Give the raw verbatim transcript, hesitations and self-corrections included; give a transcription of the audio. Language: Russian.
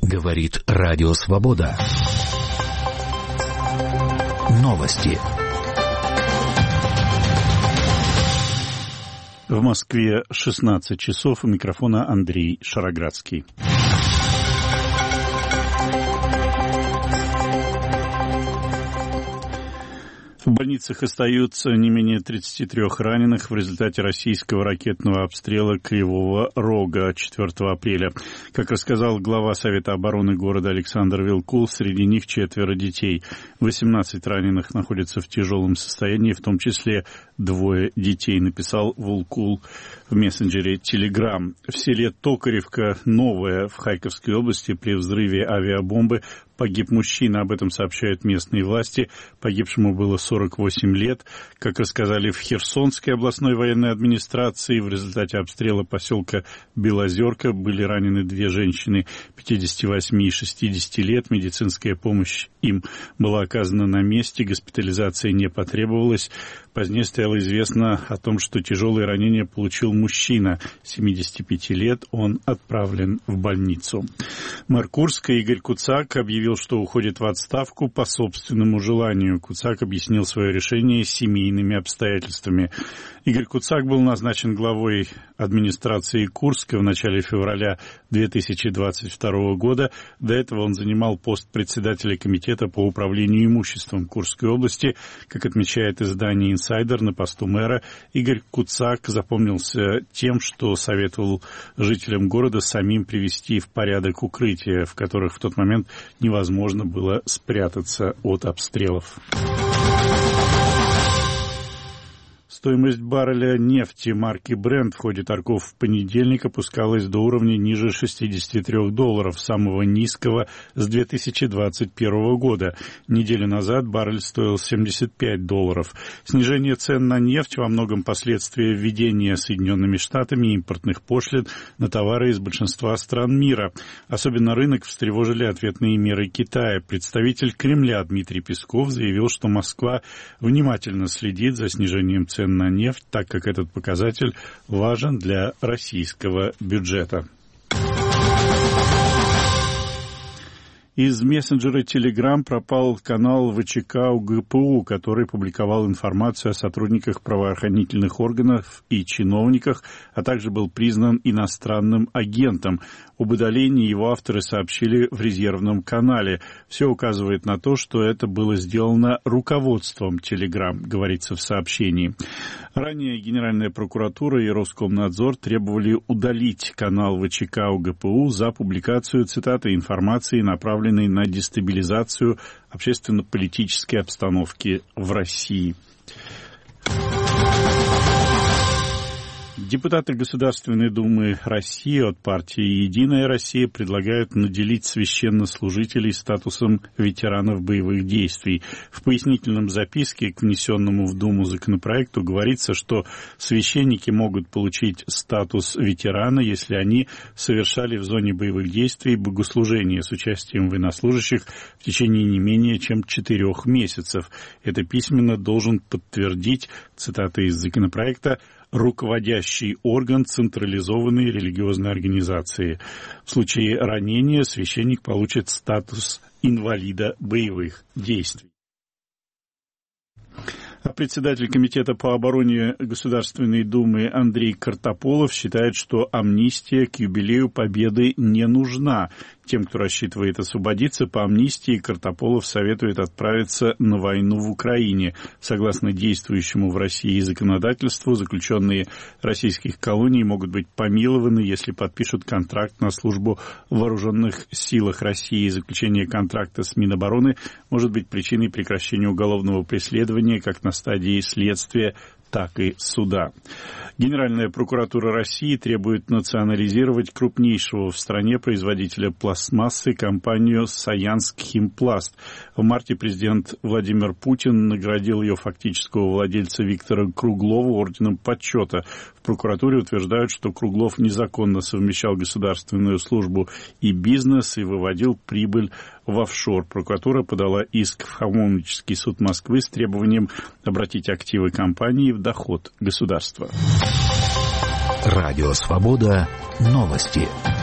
Говорит Радио Свобода. Новости. В Москве шестнадцать часов. У микрофона Андрей Шароградский. В больницах остаются не менее тридцати трёх раненых в результате российского ракетного обстрела Кривого Рога четвёртого апреля. Как рассказал глава Совета обороны города Александр Вилкул, среди них четверо детей. восемнадцать раненых находятся в тяжелом состоянии, в том числе двое детей, написал Вилкул в мессенджере Telegram. В селе Токаревка, Новое, в Харьковской области, при взрыве авиабомбы погиб мужчина. Об этом сообщают местные власти. Погибшему было сорок восемь лет. Как рассказали в Херсонской областной военной администрации, в результате обстрела поселка Белозерка были ранены две женщины пятидесяти восьми и шестидесяти лет. Медицинская помощь им была оказана на месте. Госпитализация не потребовалась. Позднее стало известно о том, что тяжелые ранения получил мужчина семидесяти пяти лет. Он отправлен в больницу. Мэр Курска Игорь Куцак объявил, что уходит в отставку по собственному желанию. Куцак объяснил свое решение семейными обстоятельствами. Игорь Куцак был назначен главой администрации Курска в начале февраля две тысячи двадцать второго года. До этого он занимал пост председателя комитета по управлению имуществом Курской области. Как отмечает издание «Инсайдер», на посту мэра Игорь Куцак запомнился тем, что советовал жителям города самим привести в порядок укрытия, в которых в тот момент невозможно было спрятаться от обстрелов. Стоимость барреля нефти марки Brent в ходе торгов в понедельник опускалась до уровня ниже шестидесяти трёх долларов, самого низкого с две тысячи двадцать первого года. Неделю назад баррель стоил семьдесят пять долларов. Снижение цен на нефть во многом последствия введения Соединенными Штатами импортных пошлин на товары из большинства стран мира. Особенно рынок встревожили ответные меры Китая. Представитель Кремля Дмитрий Песков заявил, что Москва внимательно следит за снижением цен на нефть, так как этот показатель важен для российского бюджета. Из мессенджера Telegram пропал канал ВЧК УГПУ, который публиковал информацию о сотрудниках правоохранительных органов и чиновниках, а также был признан иностранным агентом. Об удалении его авторы сообщили в резервном канале. Все указывает на то, что это было сделано руководством Telegram, говорится в сообщении. Ранее Генеральная прокуратура и Роскомнадзор требовали удалить канал ВЧК УГПУ за публикацию, цитаты, информации, направленной на дестабилизацию общественно-политической обстановки в России. Депутаты Государственной Думы России от партии «Единая Россия» предлагают наделить священнослужителей статусом ветеранов боевых действий. В пояснительном записке к внесенному в Думу законопроекту говорится, что священники могут получить статус ветерана, если они совершали в зоне боевых действий богослужение с участием военнослужащих в течение не менее чем четырех месяцев. Это письменно должен подтвердить, цитата из законопроекта, руководящий орган централизованной религиозной организации. В случае ранения священник получит статус инвалида боевых действий. А председатель Комитета по обороне Государственной Думы Андрей Картополов считает, что амнистия к юбилею Победы не нужна. Тем, кто рассчитывает освободиться по амнистии, Картополов советует отправиться на войну в Украине. Согласно действующему в России законодательству, заключенные российских колоний могут быть помилованы, если подпишут контракт на службу в вооруженных силах России. Заключение контракта с Минобороны может быть причиной прекращения уголовного преследования как на стадии следствия, так и суда. Генеральная прокуратура России требует национализировать крупнейшего в стране производителя пластмассы компанию «Саянск Химпласт». В марте президент Владимир Путин наградил ее фактического владельца Виктора Круглова орденом почета. В прокуратуре утверждают, что Круглов незаконно совмещал государственную службу и бизнес и выводил прибыль в офшор. Прокуратура подала иск в Хамовнический суд Москвы с требованием обратить активы компании в доход государства. Радио Свобода. Новости.